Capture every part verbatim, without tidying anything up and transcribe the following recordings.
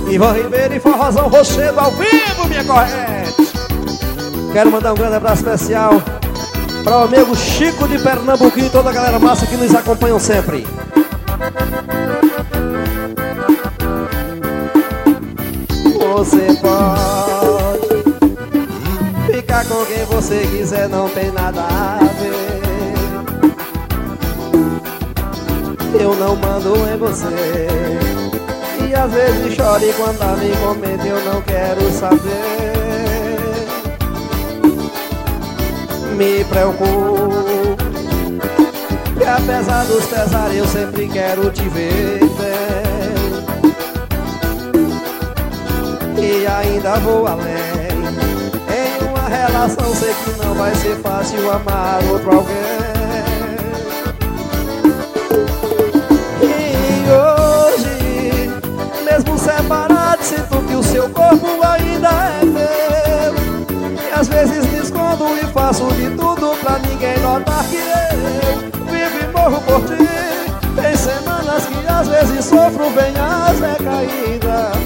Ivan Ribeiro e Forrozão Rochedo ao vivo, minha corrente. Quero mandar um grande abraço especial para o amigo Chico de Pernambuco e toda a galera massa que nos acompanham sempre. Você pode ficar com quem você quiser, não tem nada a ver. Eu não mando em você. E às vezes chore quando a me comenta, eu não quero saber. Me preocupo que apesar dos pesares eu sempre quero te ver bem. E ainda vou além. Em uma relação sei que não vai ser fácil amar outro alguém. Mesmo separado, sinto que o seu corpo ainda é meu. E às vezes me escondo e faço de tudo pra ninguém notar que eu vivo e morro por ti. Tem semanas que às vezes sofro bem as recaídas.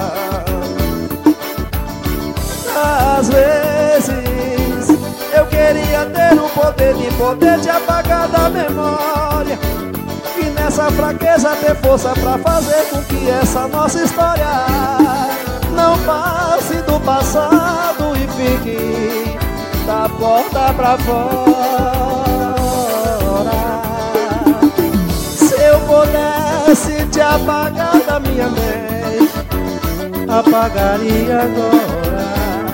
Às vezes eu queria ter o poder de poder te apagar da memória. E nessa fraqueza ter força pra fazer com que essa nossa história não passe do passado e fique da porta pra fora. Se eu pudesse te apagar da minha mente, apagaria agora.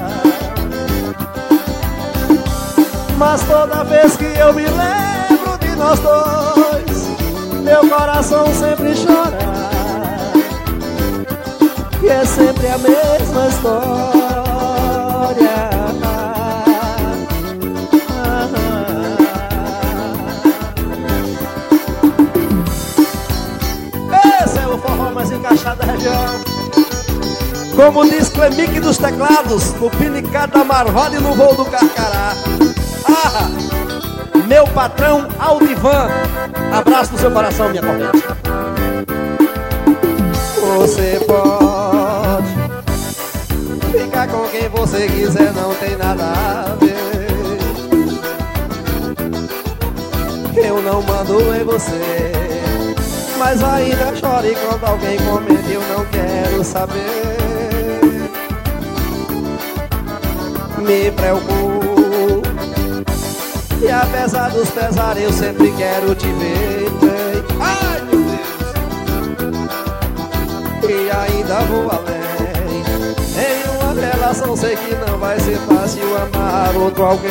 Mas toda vez que eu me lembro de nós dois, meu coração sempre chora. E é sempre a mesma história. Esse é o forró mais encaixado da região. Como diz Clemique dos teclados, no pinicado da Marvada e no voo do Carcará. Ah, meu patrão Aldivan, abraço no seu coração, minha corrente. Você pode ficar com quem você quiser, não tem nada a ver. Eu não mando em você, mas ainda chore quando alguém comenta, eu não quero saber. Me preocupo e apesar dos pesares eu sempre quero te ver bem. Ai, meu Deus! E ainda vou além. Em uma relação sei que não vai ser fácil amar outro alguém.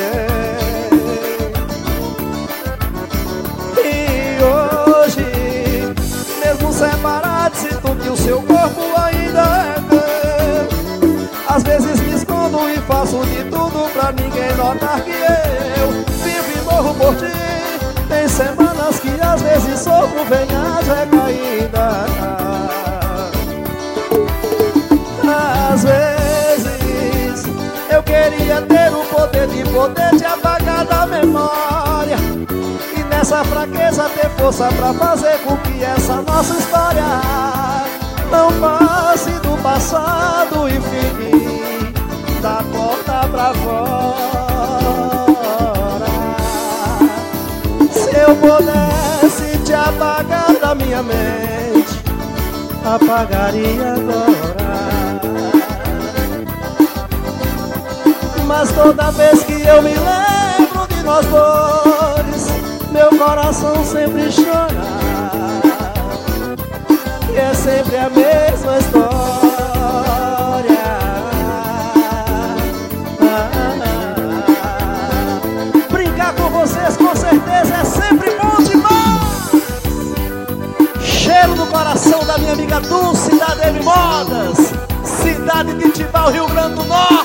E hoje, mesmo separado, sinto que o seu corpo ainda é meu. Às vezes me escondo e faço de tudo pra ninguém notar que eu morro por ti. Tem semanas que às vezes sofro bem as recaídas. Às vezes eu queria ter o poder de poder te apagar da memória. E nessa fraqueza ter força pra fazer com que essa nossa história não passe do passado e fique da porta pra fora. Se eu pudesse te apagar da minha mente, apagaria agora. Mas toda vez que eu me lembro de nós dois, meu coração sempre chora. E é sempre a mesma história. Vocês com certeza é sempre bom demais. Cheiro no coração da minha amiga Dulce da Demi Modas, cidade de Tibau, Rio Grande do Norte.